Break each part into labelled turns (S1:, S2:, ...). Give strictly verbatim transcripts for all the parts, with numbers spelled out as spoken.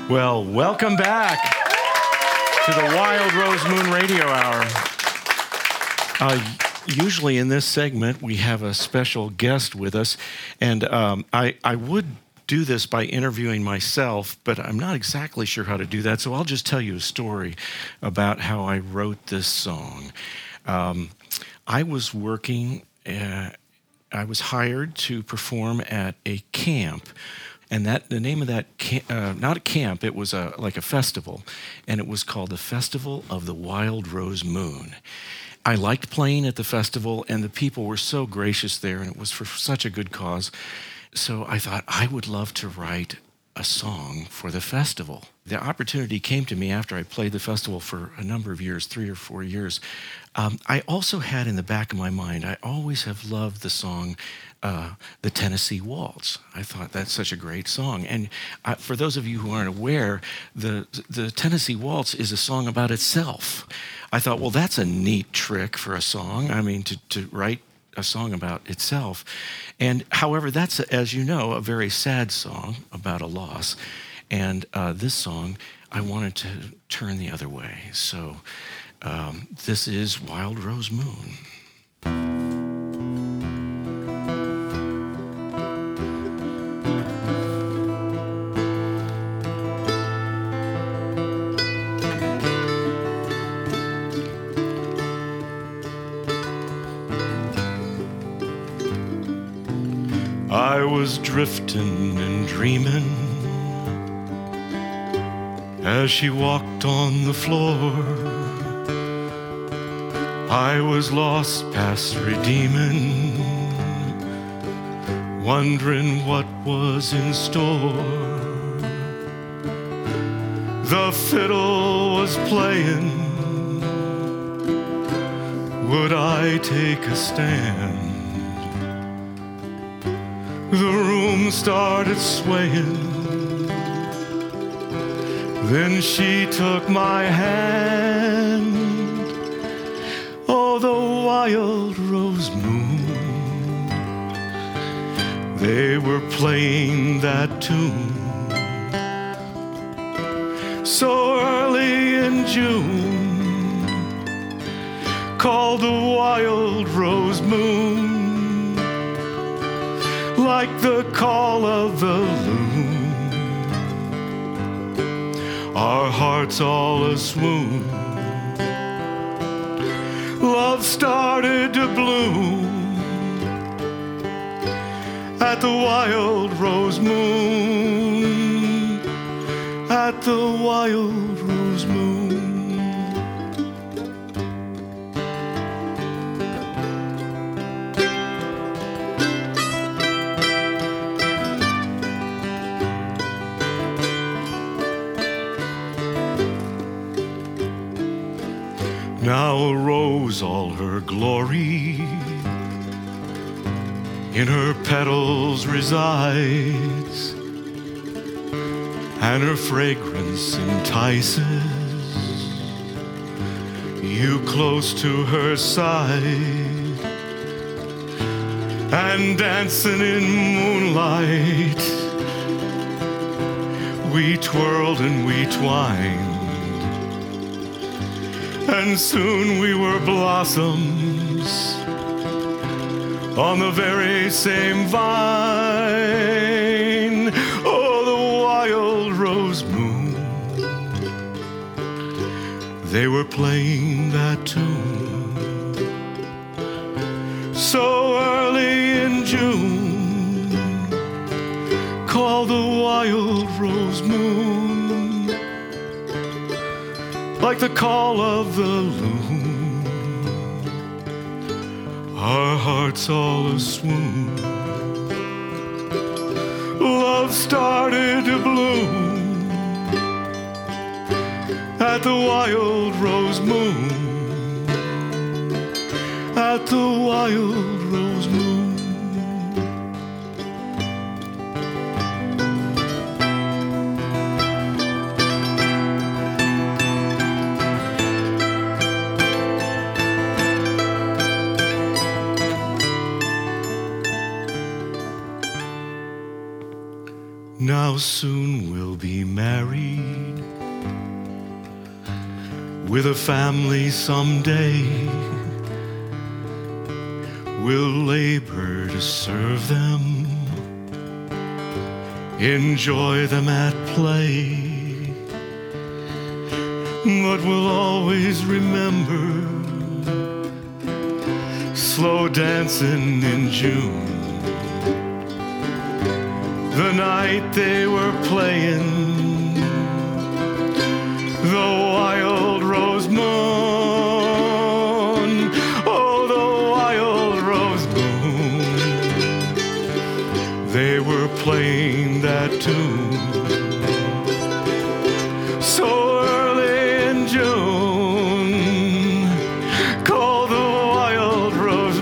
S1: Well, welcome back to the Wild Rose Moon Radio Hour. Uh, usually in this segment, we have a special guest with us, and um, I, I would do this by interviewing myself, but I'm not exactly sure how to do that, so I'll just tell you a story about how I wrote this song. Um, I was working, uh, I was hired to perform at a camp. And that the name of that, camp, uh, not a camp, it was a, like a festival, and it was called the Festival of the Wild Rose Moon. I liked playing at the festival, and the people were so gracious there, and it was for such a good cause. So I thought I would love to write a song for the festival. The opportunity came to me after I played the festival for a number of years, three or four years. Um, I also had in the back of my mind, I always have loved the song Uh, the Tennessee Waltz. I thought that's such a great song. And uh, for those of you who aren't aware, the the Tennessee Waltz is a song about itself. I thought, well, that's a neat trick for a song. I mean, to, to write a song about itself. And however, that's, as you know, a very sad song about a loss. And uh, this song, I wanted to turn the other way. So um, this is Wild Rose Moon. I was drifting and dreaming as she walked on the floor. I was lost past redeeming, wondering what was in store. The fiddle was playing. Would I take a stand? The room started swaying. Then she took my hand. Oh, the wild rose moon. They were playing that tune so early in June, called the wild rose moon. Like the call of the loon, our hearts all a-swoon. Love started to bloom at the wild rose moon, at the wild rose moon. Now a rose, all her glory, in her petals resides, and her fragrance entices you close to her side. And dancing in moonlight, we twirled and we twined. And soon we were blossoms on the very same vine. Oh, the wild rose moon. They were playing that tune so early in June, called the wild rose moon. Like the call of the loon, our hearts all a-swoon. Love started to bloom at the wild rose moon, at the wild rose moon. now soon we'll be married, with a family someday. We'll labor to serve them, enjoy them at play. But we'll always remember slow dancing in June, the night they were playing the wild rose moon. Oh, the wild rose moon. They were playing that tune so early in June, called the wild rose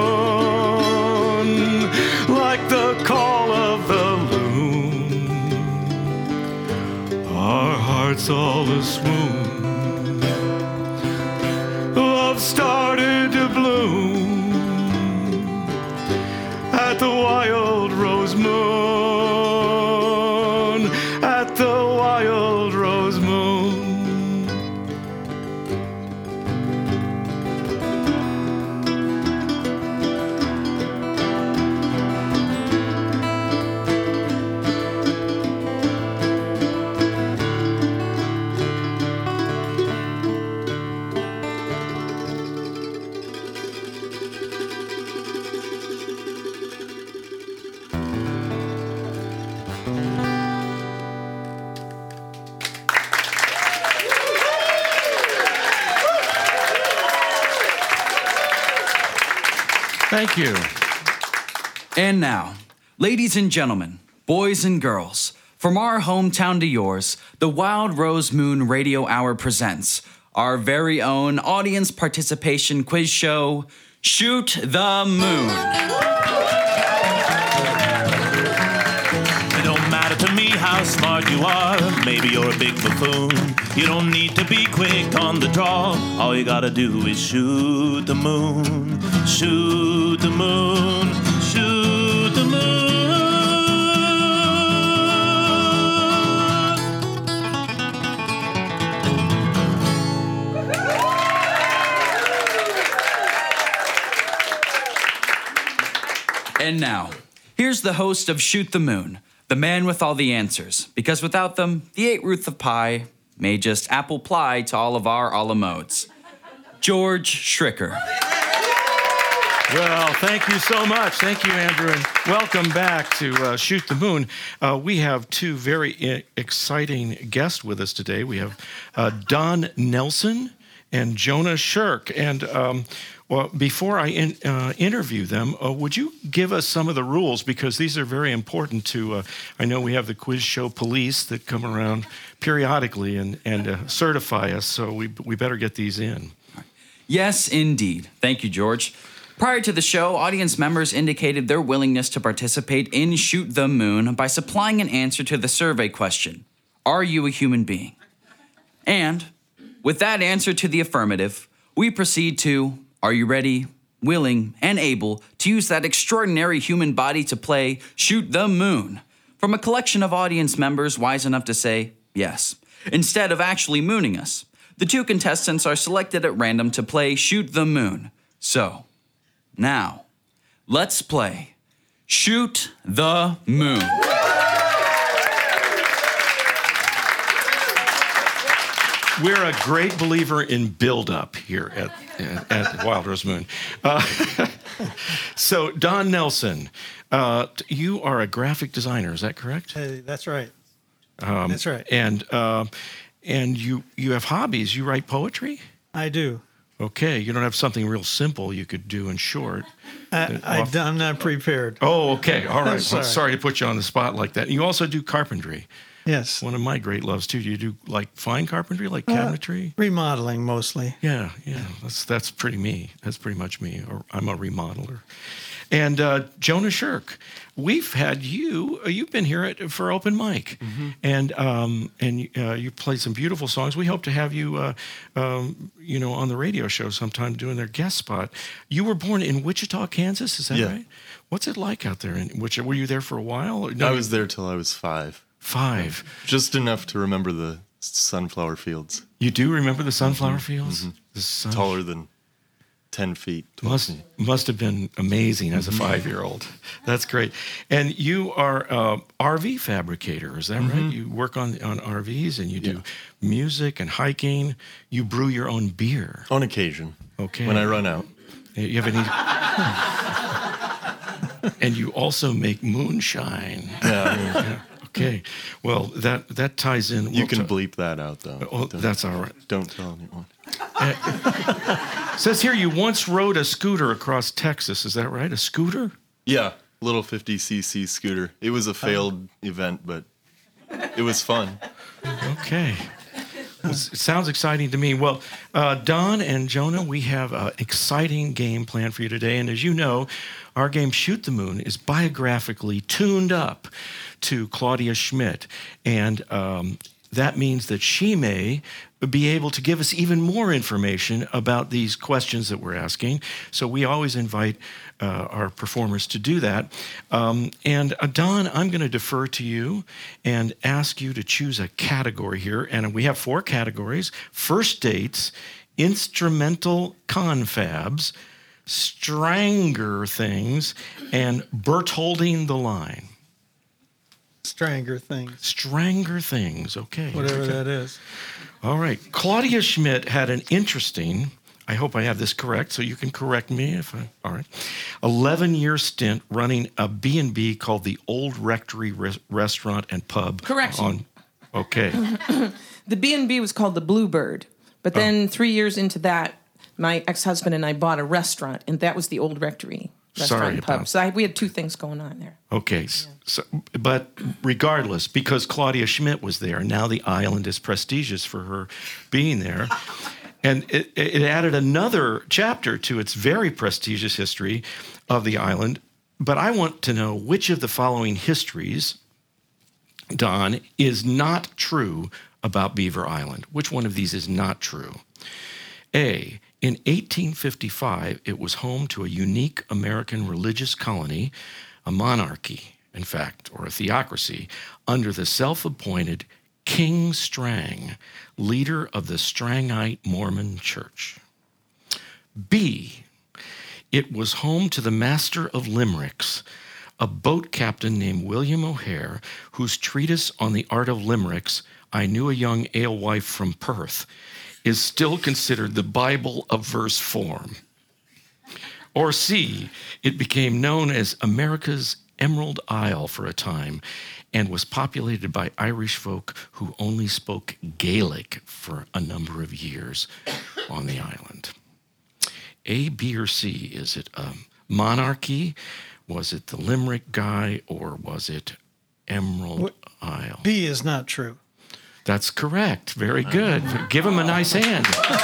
S1: moon, like the call of the loon. Our hearts all a-swoon. Love started to bloom at the wild rose moon, at the wild rose moon. Thank you.
S2: And now, ladies and gentlemen, boys and girls, from our hometown to yours, the Wild Rose Moon Radio Hour presents our very own audience participation quiz show, Shoot the Moon.
S3: It don't matter to me how smart you are. Maybe you're a big buffoon. You don't need to be quick on the draw. All you gotta do is shoot the moon. Shoot the moon. Shoot the moon.
S2: And now, here's the host of Shoot the Moon, the man with all the answers, because without them, the eight Ruth of Pie may just apple ply to all of our a la modes. George Schricker.
S1: Well, thank you so much. Thank you, Andrew, and welcome back to uh, Shoot the Moon. Uh, we have two very I- exciting guests with us today. We have uh, Don Nelson and Jonah Shirk. And um, well, before I in, uh, interview them, uh, would you give us some of the rules? Because these are very important to, uh, I know we have the quiz show police that come around periodically and, and uh, certify us, so we, we better get these in.
S2: Yes, indeed. Thank you, George. Prior to the show, audience members indicated their willingness to participate in Shoot the Moon by supplying an answer to the survey question, are you a human being? And with that answer to the affirmative, we proceed to, are you ready, willing, and able to use that extraordinary human body to play Shoot the Moon from a collection of audience members wise enough to say yes, instead of actually mooning us. The two contestants are selected at random to play Shoot the Moon. So, now, let's play Shoot the Moon.
S1: We're a great believer in build-up here at, at Wild Rose Moon. Uh, so, Don Nelson, uh, you are a graphic designer, is that correct?
S4: Hey, that's right.
S1: Um,
S4: that's right.
S1: And uh, and you you have hobbies. You write poetry?
S4: I do.
S1: Okay, you don't have something real simple you could do in short.
S4: I, I, I'm not prepared.
S1: Oh, okay. All right.
S4: sorry.
S1: Well, sorry to put you on the spot like that. You also do carpentry.
S4: Yes.
S1: One of my great loves, too. Do you do, like, fine carpentry, like cabinetry?
S4: Uh, remodeling, mostly.
S1: Yeah, yeah. That's that's pretty me. That's pretty much me. Or I'm a remodeler. And uh, Jonah Shirk, we've had you. Uh, you've been here at, for open mic, mm-hmm. and um, and uh, you played some beautiful songs. We hope to have you, uh, um, you know, on the radio show sometime doing their guest spot. You were born in Wichita, Kansas. Is that
S5: yeah.
S1: right? What's it like out there in Wichita? Were you there for a while? Or, no,
S5: I was there till I was five.
S1: Five.
S5: Just enough to remember the sunflower fields.
S1: You do remember the sunflower
S5: mm-hmm.
S1: fields?
S5: Mm-hmm.
S1: The sun...
S5: Taller than ten feet.
S1: Must
S5: feet.
S1: must have been amazing as a five-year-old. That's great. And you are an R V fabricator, is that
S5: mm-hmm.
S1: right? You work on, on R Vs and you do
S5: yeah.
S1: music and hiking. You brew your own beer.
S5: On occasion.
S1: Okay.
S5: When I run out.
S1: You have any... And you also make moonshine.
S5: Yeah. yeah.
S1: Okay. Well, that, that ties in...
S5: You
S1: we'll
S5: can
S1: t-
S5: bleep that out, though.
S1: Oh, that's all right.
S5: Don't tell anyone.
S1: Uh, says here you once rode a scooter across Texas. Is that right? A scooter?
S5: Yeah, little fifty c c scooter. It was a failed oh. event, but it was fun.
S1: Okay. Well, it sounds exciting to me. Well, uh, Don and Jonah, we have an exciting game planned for you today. And as you know, our game Shoot the Moon is biographically tuned up to Claudia Schmidt. And um, that means that she may be able to give us even more information about these questions that we're asking. So we always invite uh, our performers to do that. Um, and uh, Don, I'm going to defer to you and ask you to choose a category here. And we have four categories: first dates, instrumental confabs, stranger things, and Bertholding the line.
S4: Stranger things.
S1: Stranger things, okay.
S4: Whatever
S1: okay.
S4: that is.
S1: All right. Claudia Schmidt had an interesting, I hope I have this correct, so you can correct me if I, all right, eleven-year stint running a B and B called the Old Rectory Re- Restaurant and Pub.
S6: Correction.
S1: On, okay.
S6: The B and B was called the Bluebird, but then oh. three years into that, my ex-husband and I bought a restaurant, and that was the Old Rectory Restaurant
S1: Sorry
S6: and Pub.
S1: about
S6: So I, we had two things going on there.
S1: Okay. Yeah. So, but regardless, because Claudia Schmidt was there, now the island is prestigious for her being there. And it, it added another chapter to its very prestigious history of the island. But I want to know which of the following histories, Don, is not true about Beaver Island. Which one of these is not true? A, in eighteen fifty-five, it was home to a unique American religious colony, a monarchy, in fact, or a theocracy, under the self-appointed King Strang, leader of the Strangite Mormon Church. B, it was home to the master of limericks, a boat captain named William O'Hare, whose treatise on the art of limericks, I Knew a Young Alewife from Perth, is still considered the Bible of verse form. Or C, it became known as America's Emerald Isle for a time and was populated by Irish folk who only spoke Gaelic for a number of years on the island. A, B, or C, is it a monarchy? Was it the Limerick guy, or was it Emerald what? Isle?
S4: B is not true.
S1: That's correct. Very good. Give him a nice hand.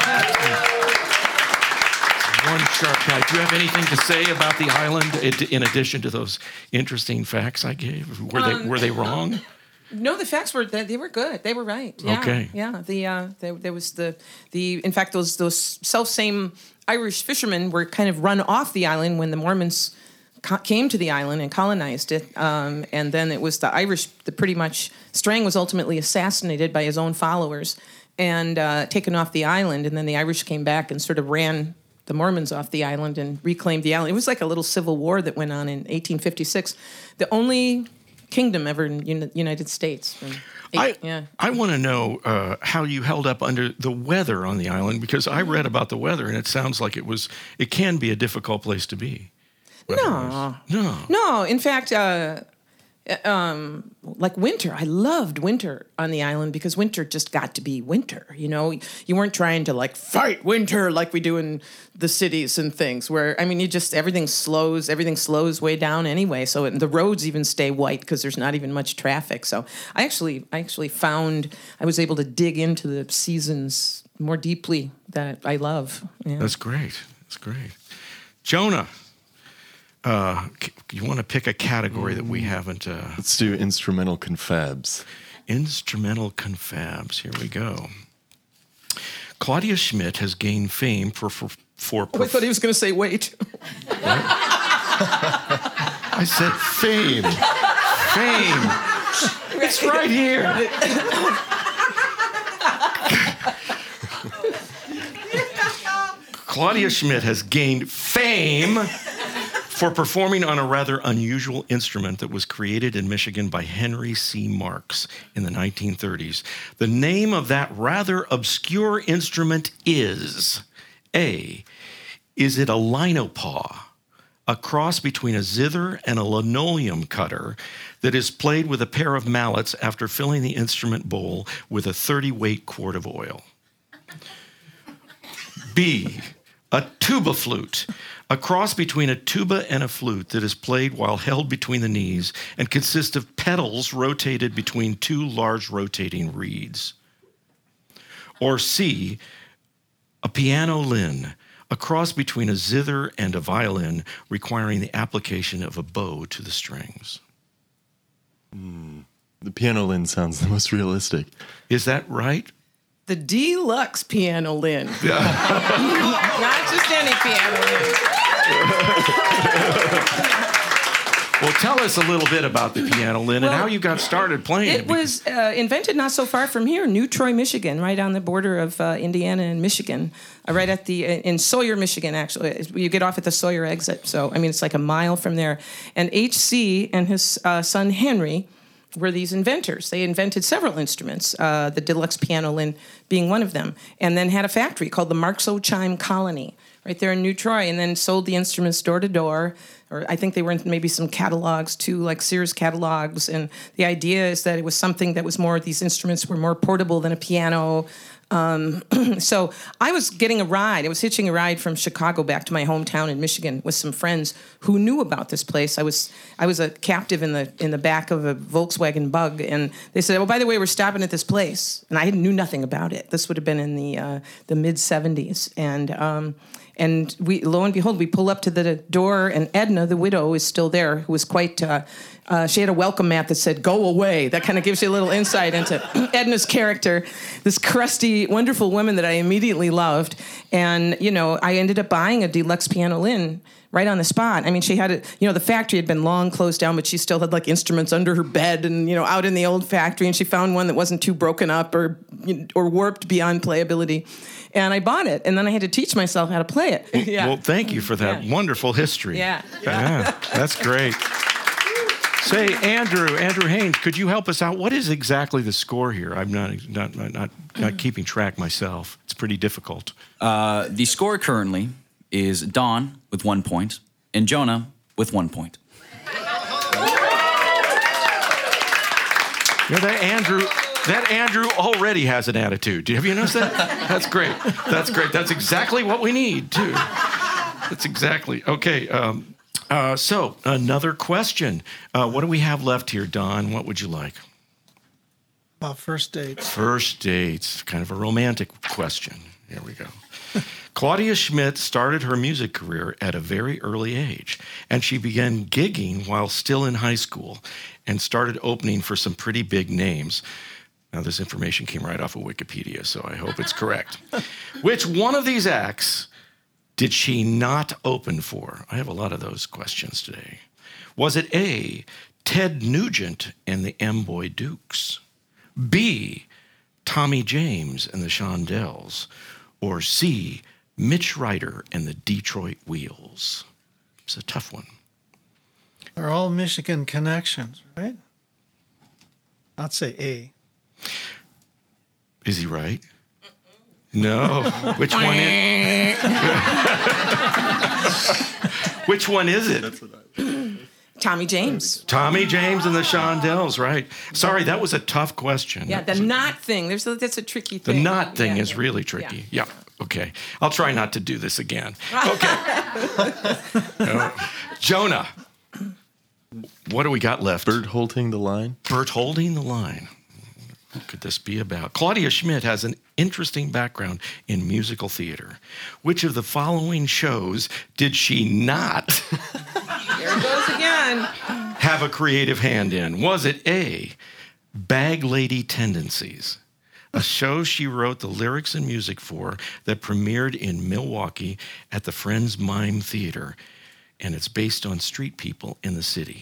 S1: One sharp guy. Do you have anything to say about the island in addition to those interesting facts I gave? Were um, they were they wrong?
S6: No, the facts were they were good. They were right. Yeah,
S1: okay.
S6: Yeah. The uh, there, there was the the in fact those those self same Irish fishermen were kind of run off the island when the Mormons co- came to the island and colonized it, um, and then it was the Irish that pretty much Strang was ultimately assassinated by his own followers and uh, taken off the island, and then the Irish came back and sort of ran the Mormons off the island and reclaimed the island. It was like a little civil war that went on in eighteen fifty-six. The only kingdom ever in the United States. Eight,
S1: I,
S6: yeah.
S1: I want to know uh, how you held up under the weather on the island, because I read about the weather and it sounds like it was, it can be a difficult place to be.
S6: No.
S1: No.
S6: No. In fact, uh, um, like winter, I loved winter on the island because winter just got to be winter. You know, you weren't trying to like fight winter like we do in the cities and things where, I mean, you just, everything slows, everything slows way down anyway. So it, the roads even stay white because there's not even much traffic. So I actually, I actually found I was able to dig into the seasons more deeply that I love. Yeah.
S1: That's great. That's great. Jonah. Uh, c- you want to pick a category that we haven't. Uh,
S5: Let's do instrumental confabs.
S1: instrumental confabs. Here we go. Claudia Schmidt has gained fame for for. for
S6: Oh, I thought he was going to say wait.
S1: I said fame. Fame. It's right here. Claudia Schmidt has gained fame for performing on a rather unusual instrument that was created in Michigan by Henry C. Marks in the nineteen thirties. The name of that rather obscure instrument is A. Is it a linopaw, a cross between a zither and a linoleum cutter that is played with a pair of mallets after filling the instrument bowl with a thirty-weight quart of oil? B. A tuba flute, a cross between a tuba and a flute that is played while held between the knees and consists of pedals rotated between two large rotating reeds. Or C. A pianolin, a cross between a zither and a violin requiring the application of a bow to the strings.
S5: Mm, the pianolin sounds the most realistic.
S1: Is that right?
S6: The deluxe pianolin. Not just any pianolin.
S1: Well, tell us a little bit about the pianolin and
S6: Well,
S1: how you got started playing it.
S6: It was uh, invented not so far from here, New Troy, Michigan, right on the border of uh, Indiana and Michigan, uh, right at the uh, in Sawyer, Michigan. Actually, you get off at the Sawyer exit. So I mean, it's like a mile from there. And H C and his uh, son Henry were these inventors. They invented several instruments, uh, the deluxe pianolin being one of them, and then had a factory called the Marxo Chime Colony right there in New Troy, and then sold the instruments door to door. Or I think they were in maybe some catalogs too, like Sears catalogs. And the idea is that it was something that was more, these instruments were more portable than a piano. Um, so I was getting a ride. I was hitching a ride from Chicago back to my hometown in Michigan with some friends who knew about this place. I was I was a captive in the in the back of a Volkswagen Bug, and they said, "Oh, by the way, we're stopping at this place," and I knew nothing about it. This would have been in the uh, the mid seventies, and. Um, And we, lo and behold, we pull up to the door, and Edna, the widow, is still there, who was quite, uh, uh, she had a welcome mat that said, "Go away." That kind of gives you a little insight into Edna's character, this crusty, wonderful woman that I immediately loved. And, you know, I ended up buying a deluxe pianolin right on the spot. I mean, she had it, you know, the factory had been long closed down, but she still had like instruments under her bed and, you know, out in the old factory. And she found one that wasn't too broken up or, or warped beyond playability. And I bought it, and then I had to teach myself how to play it.
S1: Well,
S6: yeah.
S1: well, thank you for that
S6: Yeah.
S1: wonderful history.
S6: Yeah.
S1: Yeah, that's great. Say, Andrew, Andrew Haynes, could you help us out? What is exactly the score here? I'm not not not not, not keeping track myself. It's pretty difficult.
S2: Uh, the score currently is Dawn with one point and Jonah with one point.
S1: You know, that Andrew, that Andrew already has an attitude. Have you noticed that? That's great. That's great. That's exactly what we need, too. That's exactly. Okay, um, uh, so another question. Uh, what do we have left here, Don? What would you like?
S4: About first dates.
S1: First dates, kind of a romantic question. Here we go. Claudia Schmidt started her music career at a very early age, and she began gigging while still in high school and started opening for some pretty big names. Now, this information came right off of Wikipedia, so I hope it's correct. Which one of these acts did she not open for? I have a lot of those questions today. Was it A, Ted Nugent and the Amboy Dukes? B, Tommy James and the Shondells? Or C, Mitch Ryder and the Detroit Wheels? It's a tough one.
S4: They're all Michigan connections, right? I'd say A.
S1: Is he right? No. Which one is Which one is it?
S6: Tommy James.
S1: Tommy James and the Shondells, right. Sorry, that was a tough question.
S6: Yeah, the knot thing. There's a, that's a tricky thing.
S1: The knot thing
S6: Yeah,
S1: is
S6: yeah.
S1: really tricky. Yeah. Okay. I'll try not to do this again. Okay. Uh, Jonah, what do we got left?
S5: Bert holding the line.
S1: Bert holding the line. What could this be about? Claudia Schmidt has an interesting background in musical theater. Which of the following shows did she not
S6: Here it goes again.
S1: have a creative hand in? Was it A, Bag Lady Tendencies, a show she wrote the lyrics and music for that premiered in Milwaukee at the Friends Mime Theater, and it's based on street people in the city?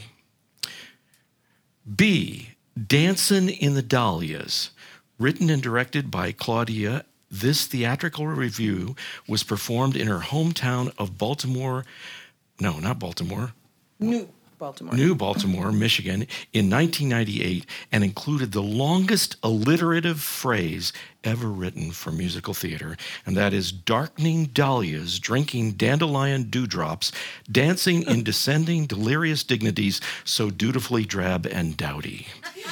S1: B, Dancin' in the Dahlias, written and directed by Claudia. This theatrical review was performed in her hometown of Baltimore, no, not Baltimore,
S6: New Baltimore.
S1: New Baltimore, Michigan, in nineteen ninety-eight, and included the longest alliterative phrase ever written for musical theater, and that is darkening dahlias, drinking dandelion dewdrops, dancing in descending delirious dignities, so dutifully drab and dowdy.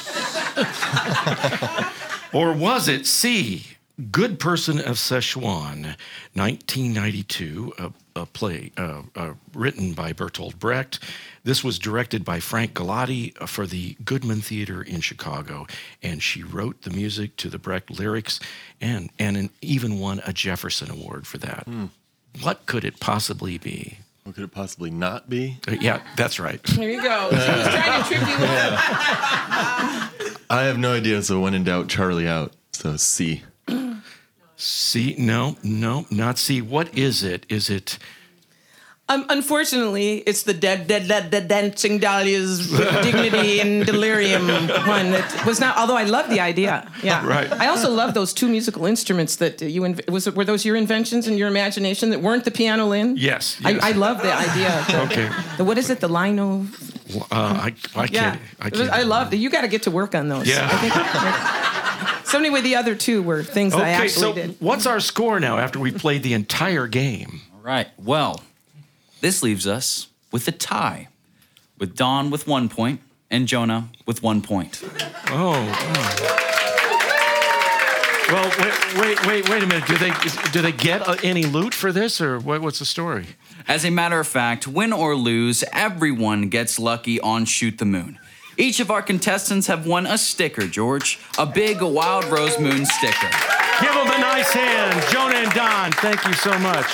S1: Or was it C, Good Person of Szechuan, nineteen ninety-two, a, a play uh, uh, written by Bertolt Brecht. This was directed by Frank Galati for the Goodman Theater in Chicago, and she wrote the music to the Brecht lyrics and, and an, even won a Jefferson Award for that.
S5: Hmm.
S1: What could it possibly be?
S5: What could it possibly not be?
S1: Uh, yeah, that's right.
S6: Here you go. She was trying to trick you with it.
S5: I have no idea, so when in doubt, Charlie out. So C.
S1: C, no, no, not C. What is it? Is it...
S6: Um, unfortunately, it's the dead, dead, dead, dead dancing dahlias, dignity and delirium one. That was not. Although I love the idea. Yeah.
S1: Right.
S6: I also love those two musical instruments that you inv- was. It, were those your inventions and your imagination that weren't the piano lin?
S1: Yes. yes.
S6: I, I love the idea. Of the,
S1: Okay.
S6: The, what is it? The lino.
S1: Uh, I, I
S6: Yeah.
S1: can't. I can't.
S6: I love it. You got to get to work on those.
S1: Yeah.
S6: I think, like, so anyway, the other two were things that I
S1: Okay,
S6: actually
S1: so
S6: did.
S1: what's our score now after we played the entire game?
S2: All right. Well, this leaves us with a tie, with Don with one point and Jonah with one point.
S1: Oh. oh. Well, wait, wait, wait, wait a minute. Do they do they get uh, any loot for this, or what, what's the story?
S2: As a matter of fact, win or lose, everyone gets lucky on Shoot the Moon. Each of our contestants have won a sticker, George, a big Wild Rose Moon sticker.
S1: Give them a nice hand, Jonah and Don. Thank you so much.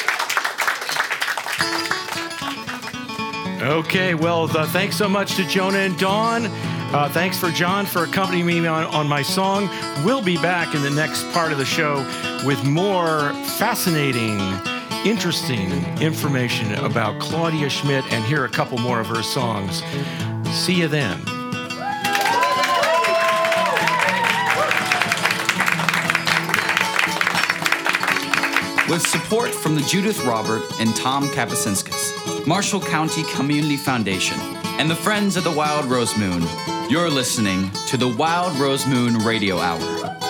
S1: Okay, well, the, thanks so much to Jonah and Dawn. Uh, thanks for John for accompanying me on, on my song. We'll be back in the next part of the show with more fascinating, interesting information about Claudia Schmidt and hear a couple more of her songs. See you then.
S2: With support from the Judith Robert and Tom Kapuscinskis, Marshall County Community Foundation, and the Friends of the Wild Rose Moon, you're listening to the Wild Rose Moon Radio Hour.